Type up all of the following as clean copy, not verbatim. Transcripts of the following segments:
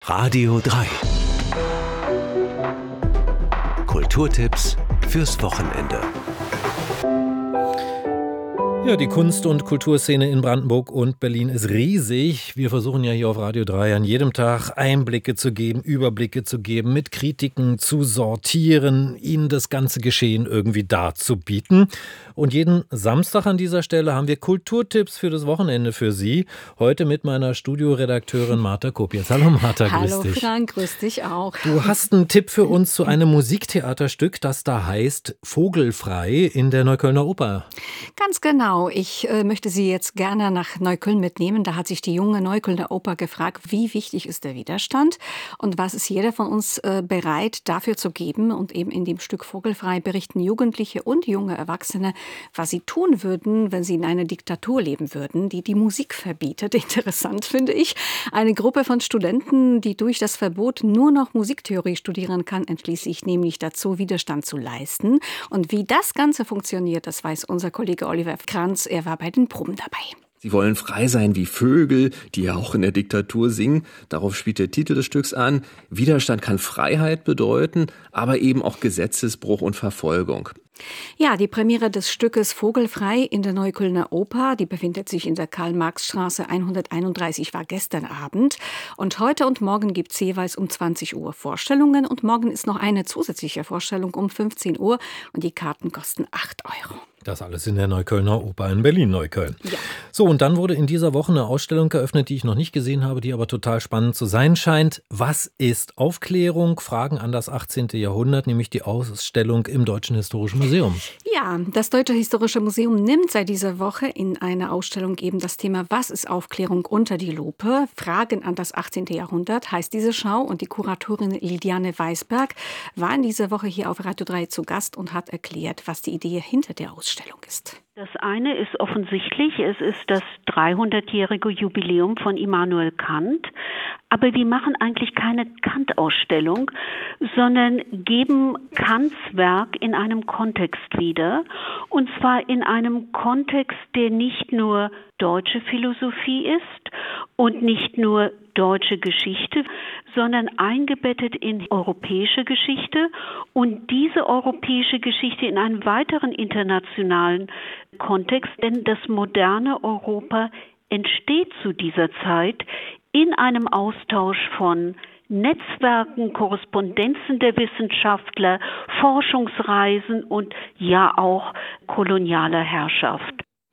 Radio 3. Kulturtipps fürs Wochenende. Ja, die Kunst- und Kulturszene in Brandenburg und Berlin ist riesig. Wir versuchen ja hier auf Radio 3 an jedem Tag Einblicke zu geben, Überblicke zu geben, mit Kritiken zu sortieren, Ihnen das ganze Geschehen irgendwie darzubieten. Und jeden Samstag an dieser Stelle haben wir Kulturtipps für das Wochenende für Sie. Heute mit meiner Studioredakteurin Martha Kopietz. Hallo Martha, grüß dich. Hallo Frank, grüß dich auch. Du hast einen Tipp für uns zu einem Musiktheaterstück, das da heißt Vogelfrei in der Neuköllner Oper. Ganz genau. Ich möchte Sie jetzt gerne nach Neukölln mitnehmen. Da hat sich die junge Neuköllner Oper gefragt, wie wichtig ist der Widerstand und was ist jeder von uns bereit dafür zu geben. Und eben in dem Stück Vogelfrei berichten Jugendliche und junge Erwachsene, was sie tun würden, wenn sie in einer Diktatur leben würden, die die Musik verbietet. Interessant finde ich. Eine Gruppe von Studenten, die durch das Verbot nur noch Musiktheorie studieren kann, entschließt sich nämlich dazu, Widerstand zu leisten. Und wie das Ganze funktioniert, das weiß unser Kollege Oliver Kranz. Er war bei den Proben dabei. Sie wollen frei sein wie Vögel, die ja auch in der Diktatur singen. Darauf spielt der Titel des Stücks an. Widerstand kann Freiheit bedeuten, aber eben auch Gesetzesbruch und Verfolgung. Ja, die Premiere des Stückes Vogelfrei in der Neuköllner Oper, die befindet sich in der Karl-Marx-Straße 131, war gestern Abend. Und heute und morgen gibt es jeweils um 20 Uhr Vorstellungen. Und morgen ist noch eine zusätzliche Vorstellung um 15 Uhr. Und die Karten kosten 8 €. Das alles in der Neuköllner Oper in Berlin-Neukölln. Ja. So, und dann wurde in dieser Woche eine Ausstellung geöffnet, die ich noch nicht gesehen habe, die aber total spannend zu sein scheint. Was ist Aufklärung? Fragen an das 18. Jahrhundert, nämlich die Ausstellung im Deutschen Historischen Museum. Ja, das Deutsche Historische Museum nimmt seit dieser Woche in einer Ausstellung eben das Thema Was ist Aufklärung unter die Lupe? Fragen an das 18. Jahrhundert heißt diese Schau. Und die Kuratorin Lidiane Weisberg war in dieser Woche hier auf Radio 3 zu Gast und hat erklärt, was die Idee hinter der Ausstellung ist. Das eine ist offensichtlich, es ist das 300-jährige Jubiläum von Immanuel Kant. Aber wir machen eigentlich keine Kant-Ausstellung, sondern geben Kants Werk in einem Kontext wieder. Und zwar in einem Kontext, der nicht nur deutsche Philosophie ist und nicht nur deutsche Geschichte, sondern eingebettet in europäische Geschichte und diese europäische Geschichte in einen weiteren internationalen Kontext, denn das moderne Europa entsteht zu dieser Zeit in einem Austausch von Netzwerken, Korrespondenzen der Wissenschaftler, Forschungsreisen und ja auch kolonialer Herrschaft.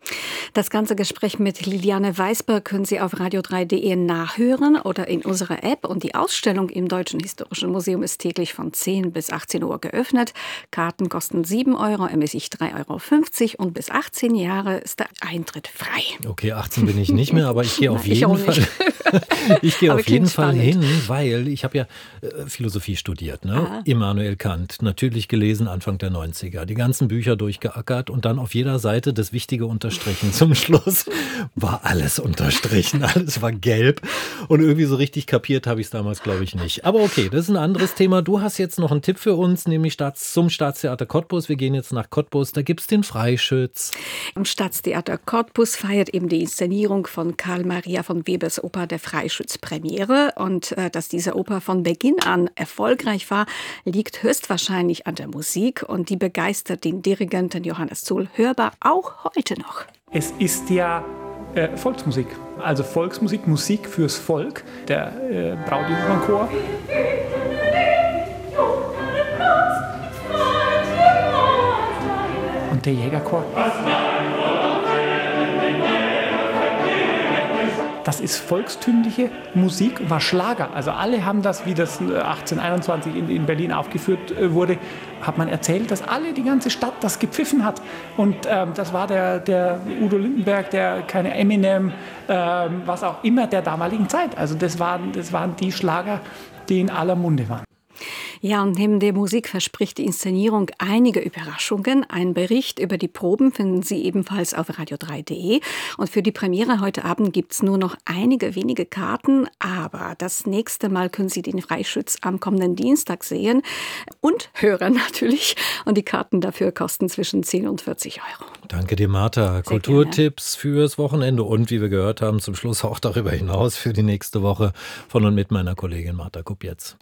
Das ganze Gespräch mit Lidiane Weisberg können Sie auf radio3.de nachhören oder in unserer App. Und die Ausstellung im Deutschen Historischen Museum ist täglich von 10 bis 18 Uhr geöffnet. Karten kosten 7 €, ermäßig 3,50 € und bis 18 Jahre ist der Eintritt frei. Okay, 18 bin ich nicht mehr, aber ich gehe auf jeden Fall. Ich gehe auf jeden Fall hin, weil ich habe ja Philosophie studiert, ne? Immanuel Kant, natürlich gelesen Anfang der 90er, die ganzen Bücher durchgeackert und dann auf jeder Seite das Wichtige unterstrichen. Zum Schluss war alles unterstrichen, alles war gelb und irgendwie so richtig kapiert habe ich es damals, glaube ich, nicht. Aber okay, das ist ein anderes Thema. Du hast jetzt noch einen Tipp für uns, nämlich zum Staatstheater Cottbus. Wir gehen jetzt nach Cottbus, da gibt es den Freischütz. Im Staatstheater Cottbus feiert eben die Inszenierung von Karl Maria von Webers Oper Der Freischütz Premiere. Und dass diese Oper von Beginn an erfolgreich war, liegt höchstwahrscheinlich an der Musik. Und die begeistert den Dirigenten Johannes Zuhl hörbar auch heute noch. Es ist ja Volksmusik, also Volksmusik, Musik fürs Volk, der Brautjungfernchor. Und der Jägerchor. Das ist volkstümliche Musik, war Schlager. Also alle haben das, wie das 1821 in Berlin aufgeführt wurde, hat man erzählt, dass die ganze Stadt das gepfiffen hat. Und das war der Udo Lindenberg, der keine Eminem, was auch immer der damaligen Zeit. Also das waren die Schlager, die in aller Munde waren. Ja, und neben der Musik verspricht die Inszenierung einige Überraschungen. Einen Bericht über die Proben finden Sie ebenfalls auf radio3.de. Und für die Premiere heute Abend gibt es nur noch einige wenige Karten. Aber das nächste Mal können Sie den Freischütz am kommenden Dienstag sehen und hören natürlich. Und die Karten dafür kosten zwischen 10 und 40 Euro. Danke dir, Martha. Kulturtipps fürs Wochenende und wie wir gehört haben, zum Schluss auch darüber hinaus für die nächste Woche von und mit meiner Kollegin Martha Kupjetz.